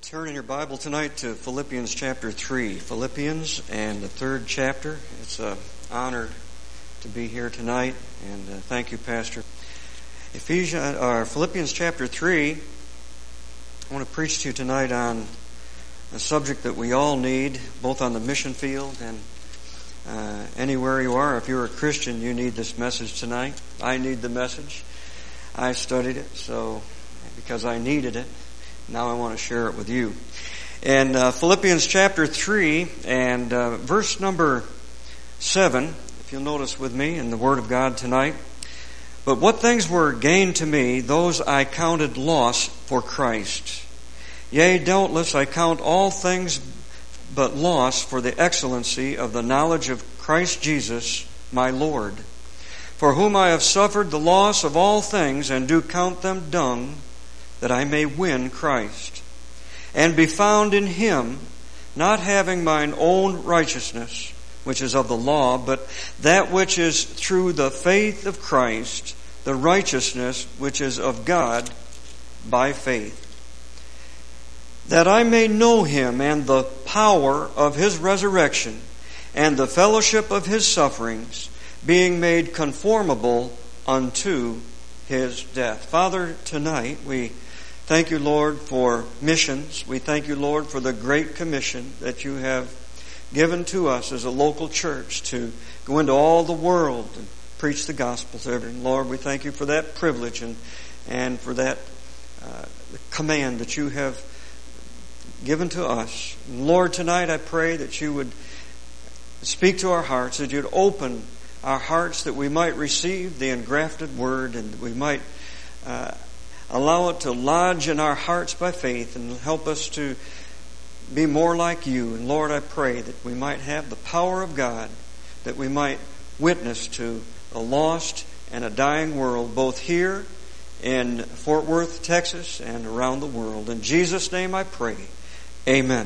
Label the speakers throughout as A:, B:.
A: Turn in your Bible tonight to Philippians chapter 3. Philippians and the third chapter. It's an honor to be here tonight, and thank you, Pastor. Philippians chapter 3, I want to preach to you tonight on a subject that we all need, both on the mission field and anywhere you are. If you're a Christian, you need this message tonight. I need the message. I studied it, so because I needed it, now I want to share it with you. And Philippians chapter 3 and verse number 7, if you'll notice with me in the Word of God tonight. But what things were gained to me, those I counted loss for Christ. Yea, doubtless I count all things but loss for the excellency of the knowledge of Christ Jesus my Lord, for whom I have suffered the loss of all things, and do count them dung, that I may win Christ, and be found in Him, not having mine own righteousness, which is of the law, but that which is through the faith of Christ, the righteousness which is of God by faith, that I may know Him and the power of His resurrection, and the fellowship of His sufferings, being made conformable unto His death. Father, tonight we thank you, Lord, for missions. We thank you, Lord, for the great commission that you have given to us as a local church to go into all the world and preach the gospel to everyone. Lord, we thank you for that privilege and for that command that you have given to us. Lord, tonight I pray that you would speak to our hearts, that you'd open our hearts that we might receive the engrafted word, and we might allow it to lodge in our hearts by faith and help us to be more like you. And Lord, I pray that we might have the power of God, that we might witness to a lost and a dying world, both here in Fort Worth, Texas, and around the world. In Jesus' name I pray. Amen.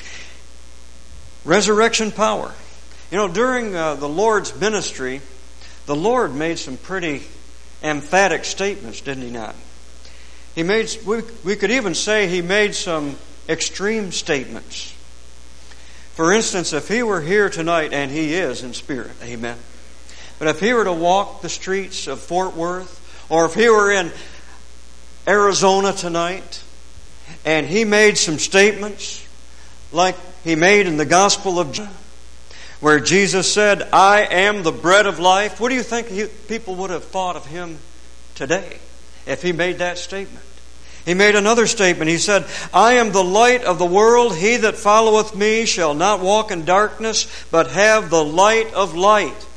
A: Resurrection power. You know, during the Lord's ministry, the Lord made some pretty emphatic statements, didn't He not? He made, we could even say He made some extreme statements. For instance, if He were here tonight, and He is in spirit, amen. But if He were to walk the streets of Fort Worth, or if He were in Arizona tonight, and He made some statements like He made in the Gospel of John, where Jesus said, I am the bread of life, what do you think people would have thought of Him today if He made that statement? He made another statement. He said, I am the light of the world. He that followeth me shall not walk in darkness, but have the light of life.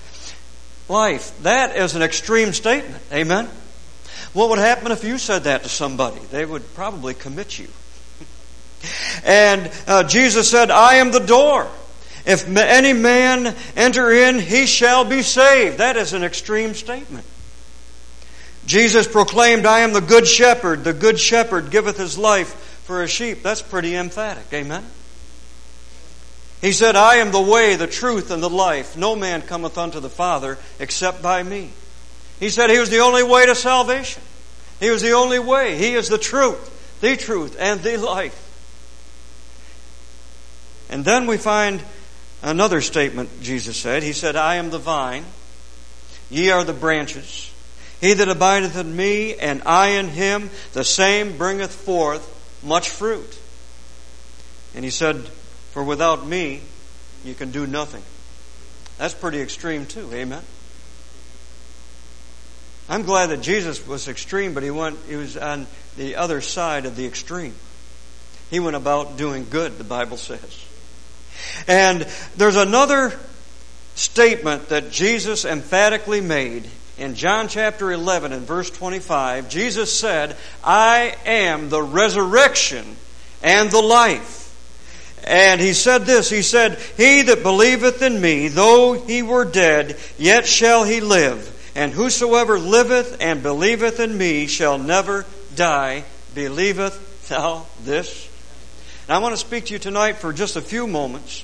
A: That is an extreme statement. Amen? What would happen if you said that to somebody? They would probably commit you. And Jesus said, I am the door. If any man enter in, he shall be saved. That is an extreme statement. Jesus proclaimed, I am the good shepherd. The good shepherd giveth his life for his sheep. That's pretty emphatic. Amen? He said, I am the way, the truth, and the life. No man cometh unto the Father except by me. He said He was the only way to salvation. He was the only way. He is the truth, and the life. And then we find another statement Jesus said. He said, I am the vine. Ye are the branches. He that abideth in me, and I in him, the same bringeth forth much fruit. And He said, for without me, you can do nothing. That's pretty extreme too, amen? I'm glad that Jesus was extreme, but He was on the other side of the extreme. He went about doing good, the Bible says. And there's another statement that Jesus emphatically made. In John chapter 11 and verse 25, Jesus said, I am the resurrection and the life. And He said this, He said, He that believeth in me, though he were dead, yet shall he live. And whosoever liveth and believeth in me shall never die. Believeth thou this? And I want to speak to you tonight for just a few moments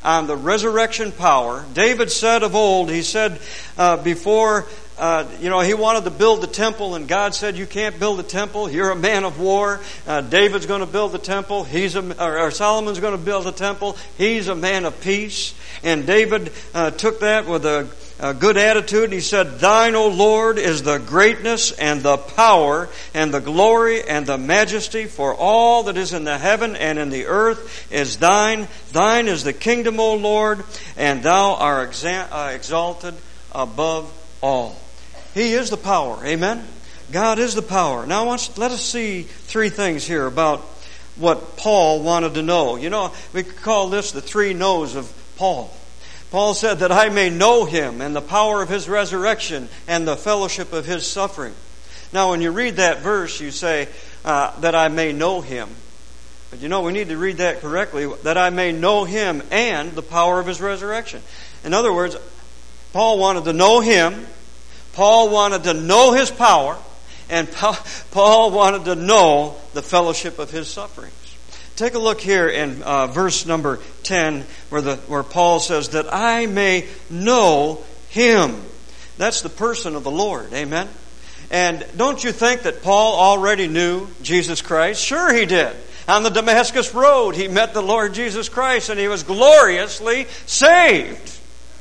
A: on the resurrection power. David said of old, he said before, he wanted to build the temple, and God said, you can't build the temple. You're a man of war. David's going to build the temple. Solomon's going to build the temple. He's a man of peace. And David took that with a good attitude. He said, Thine, O Lord, is the greatness and the power and the glory and the majesty, for all that is in the heaven and in the earth is thine. Thine is the kingdom, O Lord, and thou art exalted above all. He is the power. Amen? God is the power. Now let us see three things here about what Paul wanted to know. We could call this the three no's of Paul. Paul said that I may know Him and the power of His resurrection and the fellowship of His suffering. Now when you read that verse, you say that I may know Him. But we need to read that correctly. That I may know Him and the power of His resurrection. In other words, Paul wanted to know Him. Paul wanted to know His power. And Paul wanted to know the fellowship of His sufferings. Take a look here in verse number 10 where Paul says that I may know Him. That's the person of the Lord. Amen? And don't you think that Paul already knew Jesus Christ? Sure he did. On the Damascus Road he met the Lord Jesus Christ and he was gloriously saved.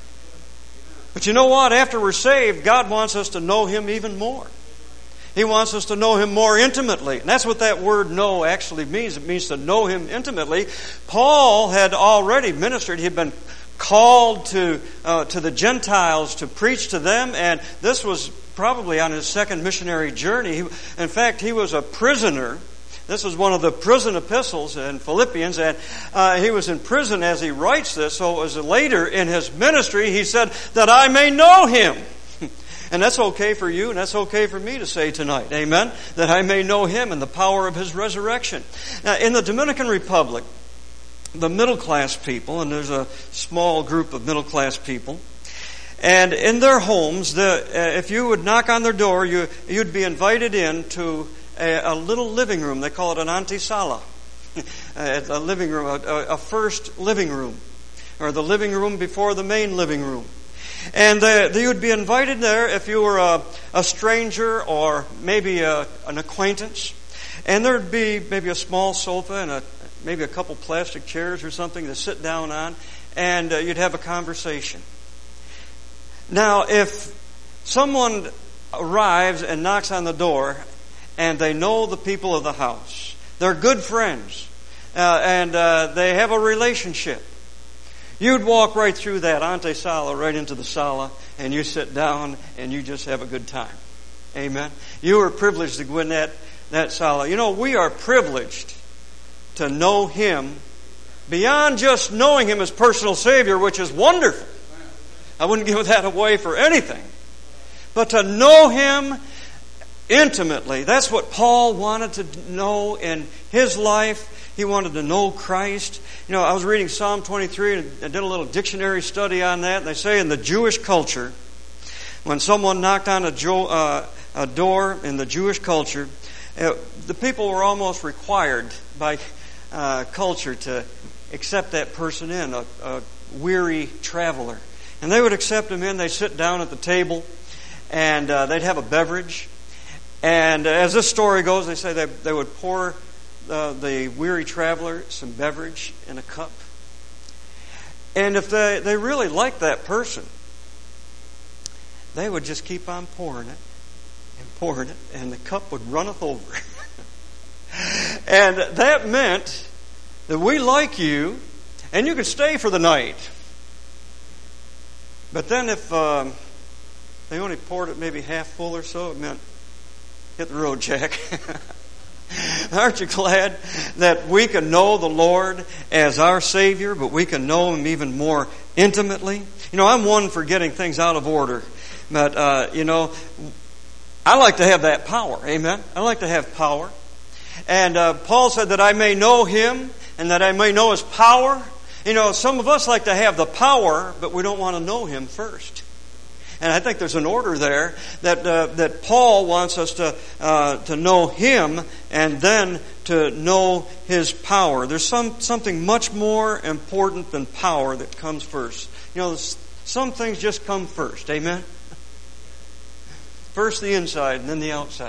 A: But you know what? After we're saved, God wants us to know Him even more. He wants us to know Him more intimately. And that's what that word know actually means. It means to know Him intimately. Paul had already ministered. He had been called to the Gentiles to preach to them. And this was probably on his second missionary journey. In fact, he was a prisoner. This was one of the prison epistles in Philippians. And he was in prison as he writes this. So it was later in his ministry he said that I may know Him. And that's okay for you, and that's okay for me to say tonight. Amen? That I may know Him and the power of His resurrection. Now, in the Dominican Republic, the middle-class people, and there's a small group of middle-class people, and in their homes, if you would knock on their door, you'd be invited in to a little living room. They call it an antesala. A living room, a first living room, or the living room before the main living room. And you would be invited there if you were a stranger or maybe an acquaintance. And there would be maybe a small sofa and maybe a couple plastic chairs or something to sit down on. And you'd have a conversation. Now, if someone arrives and knocks on the door and they know the people of the house, they're good friends, and they have a relationship, you'd walk right through that antesala, right into the sala, and you sit down and you just have a good time. Amen? You are privileged to go in that sala. We are privileged to know Him beyond just knowing Him as personal Savior, which is wonderful. I wouldn't give that away for anything. But to know Him intimately, that's what Paul wanted to know in his life. He wanted to know Christ. I was reading Psalm 23 and I did a little dictionary study on that. And they say in the Jewish culture, when someone knocked on a door in the Jewish culture, the people were almost required by culture to accept that person in, a weary traveler. And they would accept him in. They'd sit down at the table and they'd have a beverage. And as this story goes, they say they would pour the weary traveler some beverage in a cup. And if they really liked that person, they would just keep on pouring it and pouring it, and the cup would runneth over. And that meant that we like you, and you could stay for the night. But then if they only poured it maybe half full or so, it meant hit the road, Jack. Aren't you glad that we can know the Lord as our Savior, but we can know Him even more intimately? I'm one for getting things out of order. But, I like to have that power. Amen? I like to have power. And Paul said that I may know Him and that I may know His power. Some of us like to have the power, but we don't want to know Him first. And I think there's an order there that Paul wants us to know Him and then to know His power. There's something much more important than power that comes first. Some things just come first. Amen? First the inside and then the outside.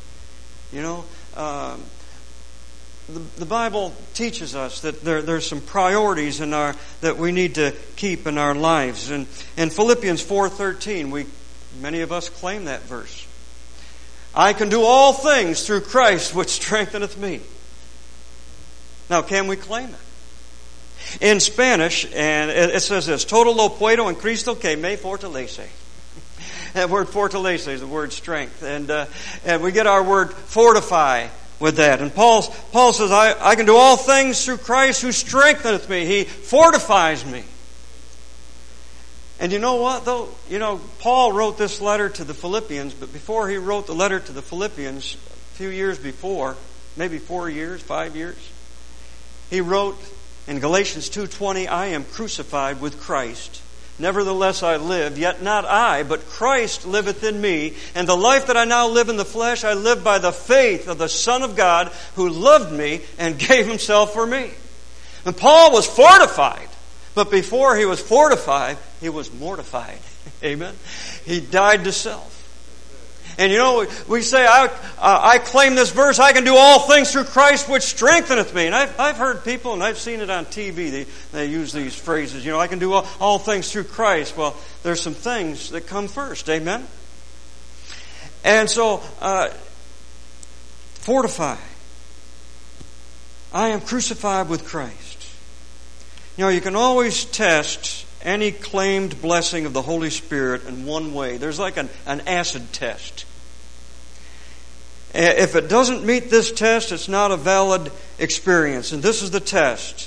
A: The Bible teaches us that there's some priorities that we need to keep in our lives. And in Philippians 4:13, many of us claim that verse. I can do all things through Christ which strengtheneth me. Now, can we claim it? In Spanish, and it says this, todo lo puedo en Cristo que me fortalece. That word fortalece is the word strength. And we get our word fortify with that. And Paul says, I can do all things through Christ who strengtheneth me. He fortifies me. And you know what, though? Paul wrote this letter to the Philippians, but before he wrote the letter to the Philippians, a few years before, maybe 4 years, 5 years, he wrote in Galatians 2:20, I am crucified with Christ. Nevertheless I live, yet not I, but Christ liveth in me. And the life that I now live in the flesh, I live by the faith of the Son of God who loved me and gave Himself for me. And Paul was fortified. But before he was fortified, he was mortified. Amen? He died to self. And we say, I claim this verse, I can do all things through Christ which strengtheneth me. And I've heard people, and I've seen it on TV, they use these phrases, I can do all things through Christ. Well, there's some things that come first. Amen? And so, fortify. I am crucified with Christ. You can always test any claimed blessing of the Holy Spirit in one way. There's like an acid test. If it doesn't meet this test, it's not a valid experience. And this is the test.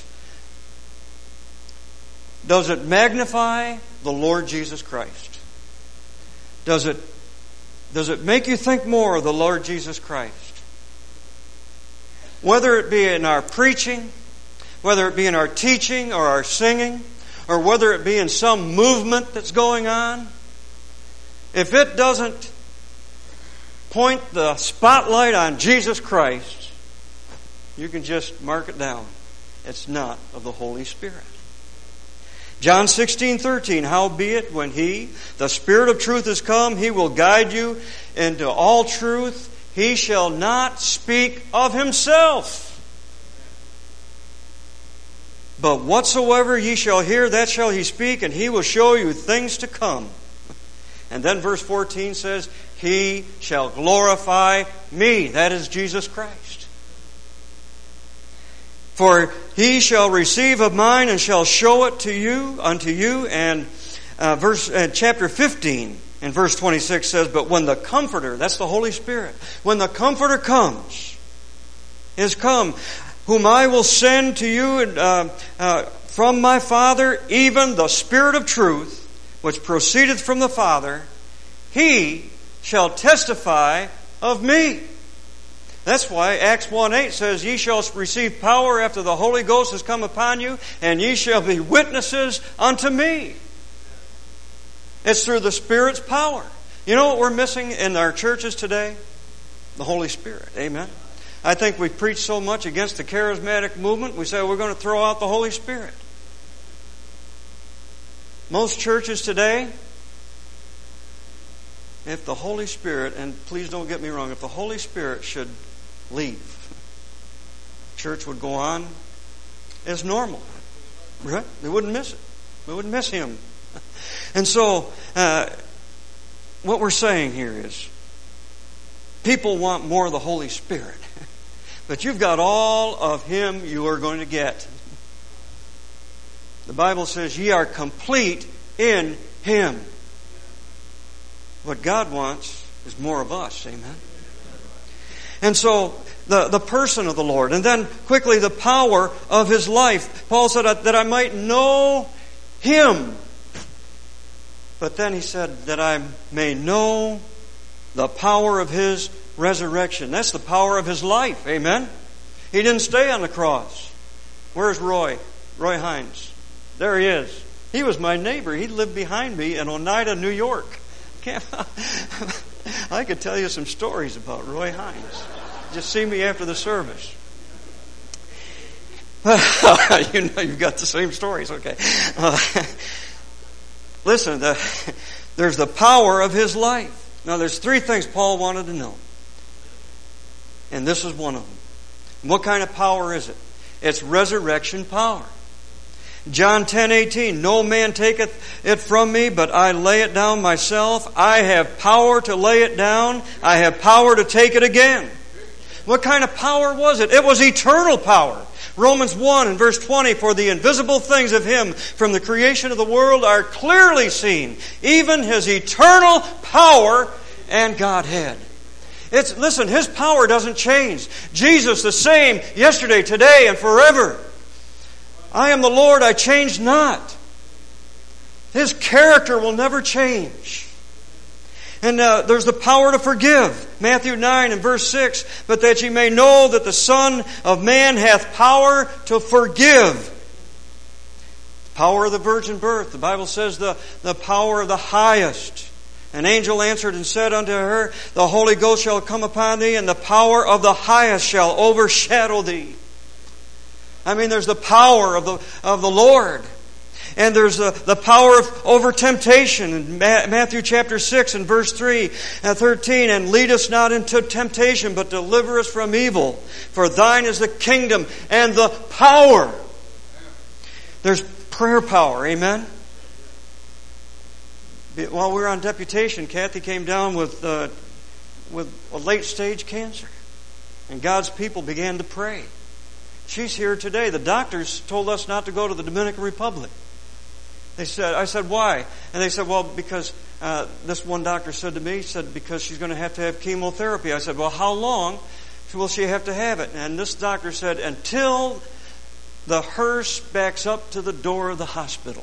A: Does it magnify the Lord Jesus Christ? Does it make you think more of the Lord Jesus Christ? Whether it be in our preaching, whether it be in our teaching or our singing, or whether it be in some movement that's going on, if it doesn't point the spotlight on Jesus Christ, you can just mark it down. It's not of the Holy Spirit. John 16:13, howbeit when He, the Spirit of truth, is come, He will guide you into all truth. He shall not speak of Himself. But whatsoever ye shall hear, that shall He speak, and He will show you things to come. And then verse 14 says, He shall glorify me. That is Jesus Christ. For He shall receive of mine and shall show it unto you. And chapter 15 and verse 26 says, but when the Comforter, that's the Holy Spirit, when the Comforter is come, whom I will send to you from my Father, even the Spirit of truth, which proceedeth from the Father, He shall testify of me. That's why Acts 1:8 says, ye shall receive power after the Holy Ghost has come upon you, and ye shall be witnesses unto me. It's through the Spirit's power. You know what we're missing in our churches today? The Holy Spirit. Amen. I think we preach so much against the charismatic movement, we say we're going to throw out the Holy Spirit. Most churches today, if the Holy Spirit, and please don't get me wrong, if the Holy Spirit should leave, church would go on as normal. Right? They wouldn't miss it. We wouldn't miss Him. And so, what we're saying here is, people want more of the Holy Spirit. But you've got all of Him you are going to get. The Bible says, ye are complete in Him. What God wants is more of us. Amen. And so, the person of the Lord. And then, quickly, the power of His life. Paul said, that I might know Him. But then he said, that I may know the power of His resurrection. That's the power of His life. Amen? He didn't stay on the cross. Where's Roy? Roy Hines. There he is. He was my neighbor. He lived behind me in Oneida, New York. I could tell you some stories about Roy Hines. Just see me after the service. You know you've got the same stories, okay. Listen, there's the power of his life. Now there's 3 things Paul wanted to know. And this is one of them. What kind of power is it? It's resurrection power. John 10:18, no man taketh it from me, but I lay it down myself. I have power to lay it down. I have power to take it again. What kind of power was it? It was eternal power. Romans 1 and verse 20, for the invisible things of Him from the creation of the world are clearly seen, even His eternal power and Godhead. Listen, His power doesn't change. Jesus the same yesterday, today, and forever. I am the Lord, I change not. His character will never change. And there's the power to forgive. Matthew 9 and verse 6, but that ye may know that the Son of Man hath power to forgive. Power of the virgin birth. The Bible says the power of the highest. An angel answered and said unto her, the Holy Ghost shall come upon thee, and the power of the highest shall overshadow thee. I mean, there's the power of the Lord. And there's the power over temptation. In Matthew chapter 6 and verse 3 and 13, and lead us not into temptation, but deliver us from evil. For thine is the kingdom and the power. There's prayer power, amen? While we were on deputation, Kathy came down with a late stage cancer. And God's people began to pray. She's here today. The doctors told us not to go to the Dominican Republic. I said, why? And they said, well, because this one doctor said to me, because she's going to have chemotherapy. I said, well, how long will she have to have it? And this doctor said, until the hearse backs up to the door of the hospital.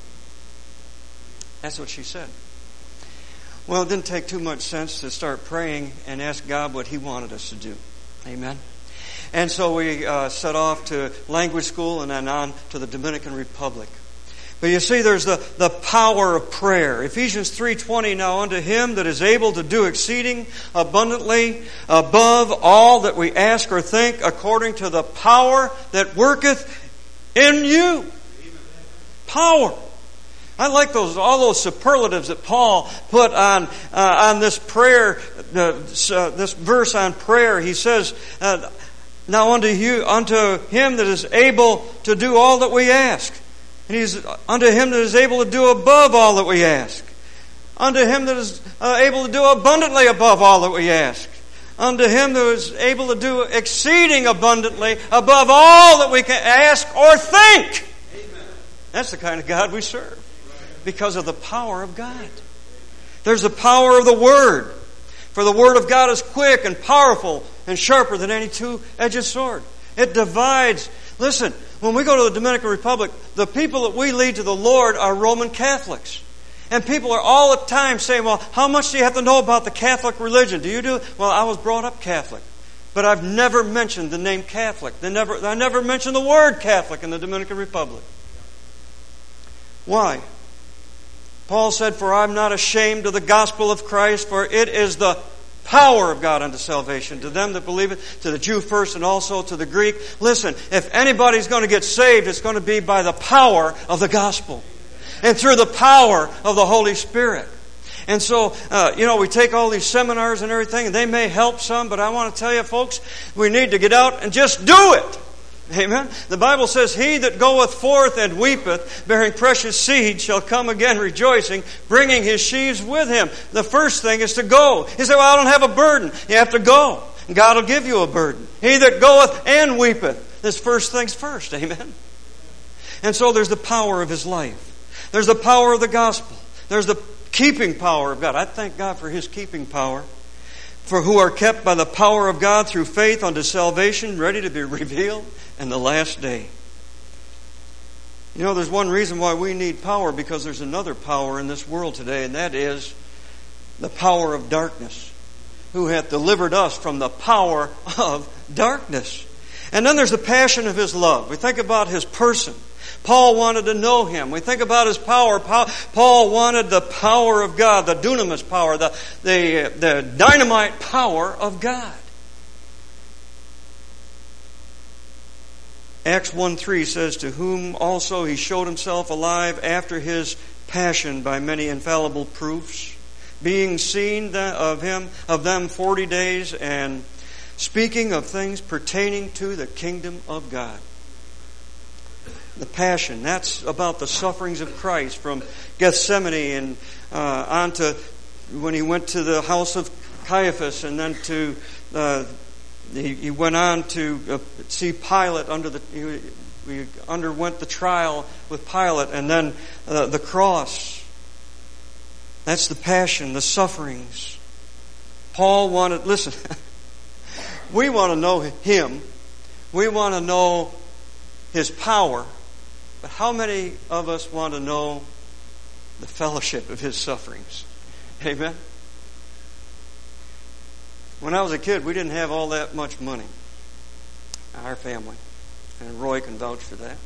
A: That's what she said. Well, it didn't take too much sense to start praying and ask God what He wanted us to do. Amen. And so we set off to language school and then on to the Dominican Republic. But you see, there's the power of prayer. Ephesians 3:20, now unto Him that is able to do exceeding abundantly above all that we ask or think, according to the power that worketh in you. Power. I like all those superlatives that Paul put on this prayer, this verse on prayer. He says, now unto Him that is able to do all that we ask. And He's unto Him that is able to do above all that we ask. Unto Him that is able to do abundantly above all that we ask. Unto Him that is able to do exceeding abundantly above all that we can ask or think. Amen. That's the kind of God we serve. Because of the power of God. There's the power of the Word. For the Word of God is quick and powerful and sharper than any two-edged sword. It divides. Listen, when we go to the Dominican Republic, the people that we lead to the Lord are Roman Catholics. And people are all the time saying, well, how much do you have to know about the Catholic religion? Do you do? Well, I was brought up Catholic. But I've never mentioned the name Catholic. I never mentioned the word Catholic in the Dominican Republic. Why? Paul said, for I'm not ashamed of the gospel of Christ, for it is the power of God unto salvation to them that believe it, to the Jew first and also to the Greek. Listen, if anybody's going to get saved, it's going to be by the power of the gospel and through the power of the Holy Spirit. And so, we take all these seminars and everything, and they may help some, but I want to tell you, folks, we need to get out and just do it. Amen. The Bible says, he that goeth forth and weepeth, bearing precious seed, shall come again rejoicing, bringing his sheaves with him. The first thing is to go. You say, well, I don't have a burden. You have to go. And God will give you a burden. He that goeth and weepeth. This first thing's first. Amen. And so there's the power of His life. There's the power of the gospel. There's the keeping power of God. I thank God for His keeping power. For who are kept by the power of God through faith unto salvation, ready to be revealed in the last day. There's one reason why we need power, because there's another power in this world today, and that is the power of darkness, who hath delivered us from the power of darkness. And then there's the passion of His love. We think about His person. Paul wanted to know Him. We think about His power. Paul wanted the power of God, the dunamis power, the dynamite power of God. Acts 1:3 says, to whom also He showed Himself alive after His passion by many infallible proofs, being seen of them 40 days, and speaking of things pertaining to the kingdom of God. The passion, that's about the sufferings of Christ from Gethsemane and on to when He went to the house of Caiaphas, and then to he went on to see Pilate he underwent the trial with Pilate, and then the cross. That's the passion, the sufferings. Paul wanted, listen, we want to know Him. We want to know His power. But how many of us want to know the fellowship of His sufferings? Amen? When I was a kid, we didn't have all that much money. Our family. And Roy can vouch for that.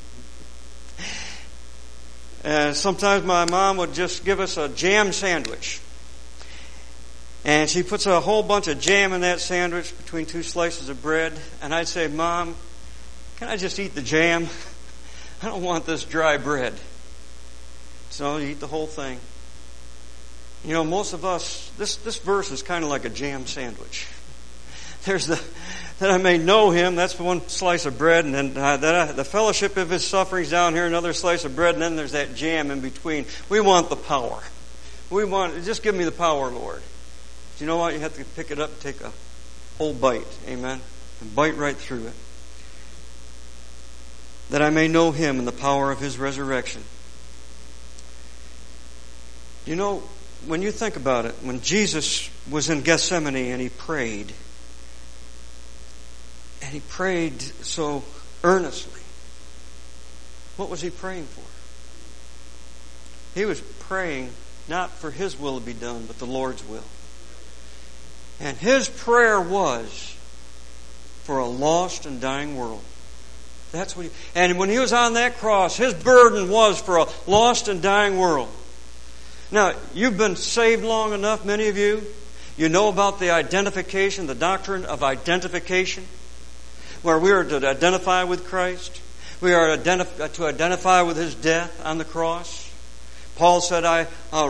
A: And sometimes my mom would just give us a jam sandwich. And she puts a whole bunch of jam in that sandwich between 2 slices of bread. And I'd say, Mom, can I just eat the jam? I don't want this dry bread. So you eat the whole thing. You know, most of us, this verse is kind of like a jam sandwich. There's that I may know Him, that's one slice of bread, and then the fellowship of His sufferings down here, another slice of bread, and then there's that jam in between. We want the power. Just give me the power, Lord. Do you know what? You have to pick it up and take a whole bite. Amen? And bite right through it. That I may know Him and the power of His resurrection. You know, when you think about it, when Jesus was in Gethsemane and He prayed, and He prayed so earnestly, what was He praying for? He was praying not for His will to be done, but the Lord's will. And His prayer was for a lost and dying world. That's what and when He was on that cross, His burden was for a lost and dying world. Now, you've been saved long enough, many of you. You know about the identification, the doctrine of identification, where we are to identify with Christ. We are to identify with His death on the cross. Paul said, I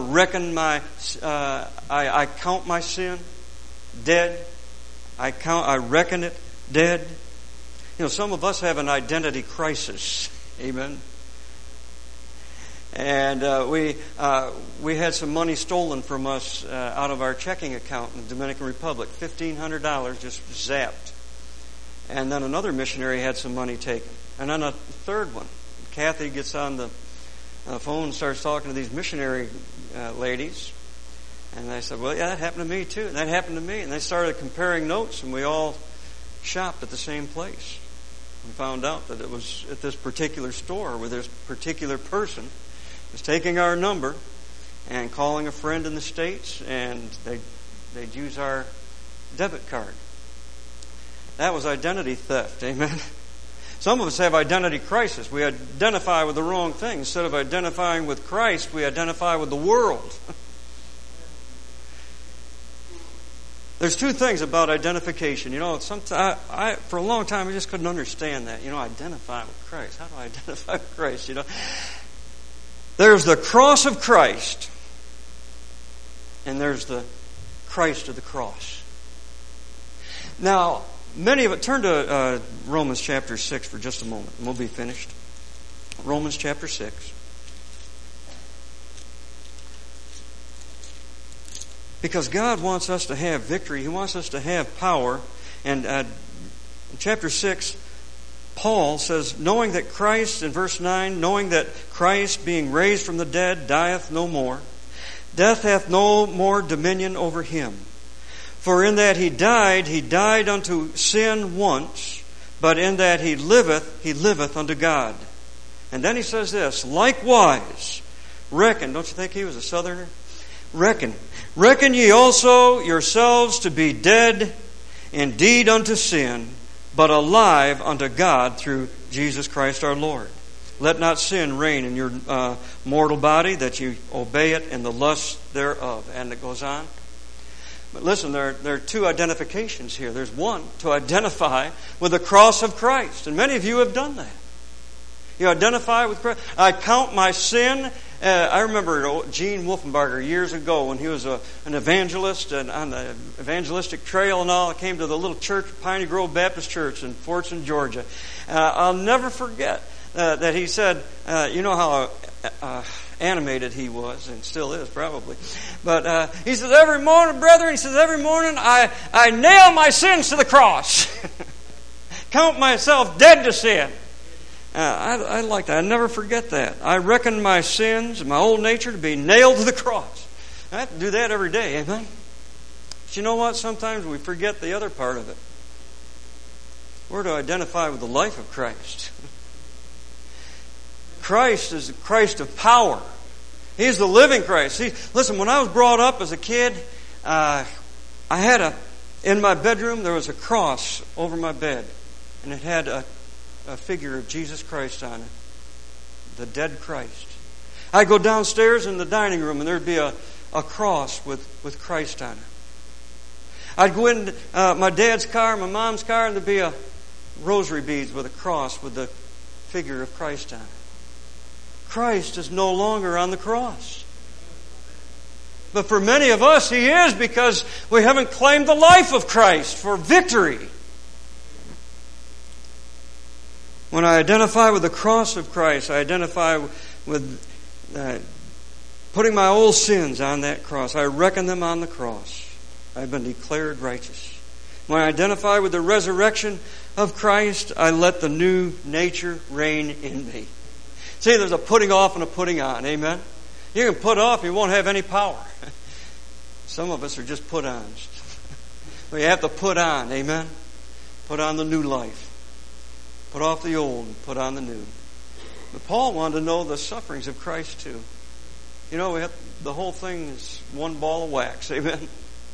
A: count my sin dead. I reckon it dead. You know, some of us have an identity crisis. Amen. And we had some money stolen from us out of our checking account in the Dominican Republic. $1,500 just zapped. And then another missionary had some money taken. And then a third one. Kathy gets on the phone and starts talking to these missionary ladies. And I said, well, yeah, that happened to me too. And that happened to me. And they started comparing notes, and we all shopped at the same place. We found out that it was at this particular store where this particular person was taking our number and calling a friend in the States, and they'd use our debit card. That was identity theft. Amen. Some of us have identity crisis. We identify with the wrong thing. Instead of identifying with Christ, we identify with the world. There's 2 things about identification. You know, sometimes for a long time I just couldn't understand that. You know, identify with Christ. How do I identify with Christ? You know, there's the cross of Christ, and there's the Christ of the cross. Now, many of it. Turn to Romans chapter 6 for just a moment, and we'll be finished. Romans chapter 6. Because God wants us to have victory. He wants us to have power. And in chapter 6, Paul says, knowing that Christ, in verse 9, knowing that Christ, being raised from the dead, dieth no more, death hath no more dominion over Him. For in that He died unto sin once, but in that He liveth unto God. And then he says this, likewise, reckon, don't you think he was a southerner? Reckon ye also yourselves to be dead indeed unto sin, but alive unto God through Jesus Christ our Lord. Let not sin reign in your mortal body, that you obey it in the lusts thereof. And it goes on. But listen, there are two identifications here. There's one, to identify with the cross of Christ. And many of you have done that. You identify with Christ. I count my sin. I remember Gene Wolfenbarger years ago when he was an evangelist and on the evangelistic trail and all. I came to the little church, Piney Grove Baptist Church in Fortson, Georgia. I'll never forget that he said, you know how animated he was, and still is probably. But he says, every morning, brethren, he says, every morning I nail my sins to the cross. Count myself dead to sin. I like that. I never forget that. I reckon my sins, my old nature, to be nailed to the cross. I have to do that every day, amen? But you know what? Sometimes we forget the other part of it. We're to identify with the life of Christ. Christ is the Christ of power. He's the living Christ. Listen, when I was brought up as a kid, I had in my bedroom, there was a cross over my bed. And it had a figure of Jesus Christ on it. The dead Christ. I'd go downstairs in the dining room and there'd be a cross with Christ on it. I'd go in my dad's car, my mom's car, and there'd be a rosary beads with a cross with the figure of Christ on it. Christ is no longer on the cross. But for many of us, He is, because we haven't claimed the life of Christ for victory. When I identify with the cross of Christ, I identify with putting my old sins on that cross. I reckon them on the cross. I've been declared righteous. When I identify with the resurrection of Christ, I let the new nature reign in me. See, there's a putting off and a putting on. Amen? You can put off, you won't have any power. Some of us are just put-ons. But you have to put on. Amen? Put on the new life. Put off the old and put on the new. But Paul wanted to know the sufferings of Christ too. You know, the whole thing is one ball of wax. Amen?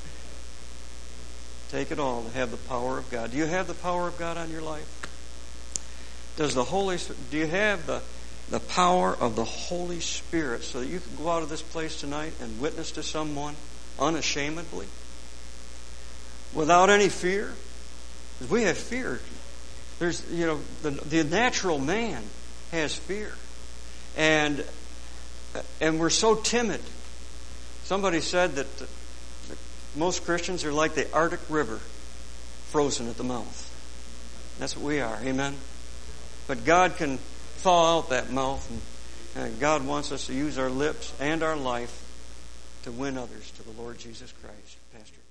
A: Take it all to have the power of God. Do you have the power of God on your life? Do you have the power of the Holy Spirit so that you can go out of this place tonight and witness to someone unashamedly? Without any fear? Because we have fear. There's, the natural man has fear. And we're so timid. Somebody said that most Christians are like the Arctic River, frozen at the mouth. That's what we are. Amen? But God can thaw out that mouth, and God wants us to use our lips and our life to win others to the Lord Jesus Christ. Pastor.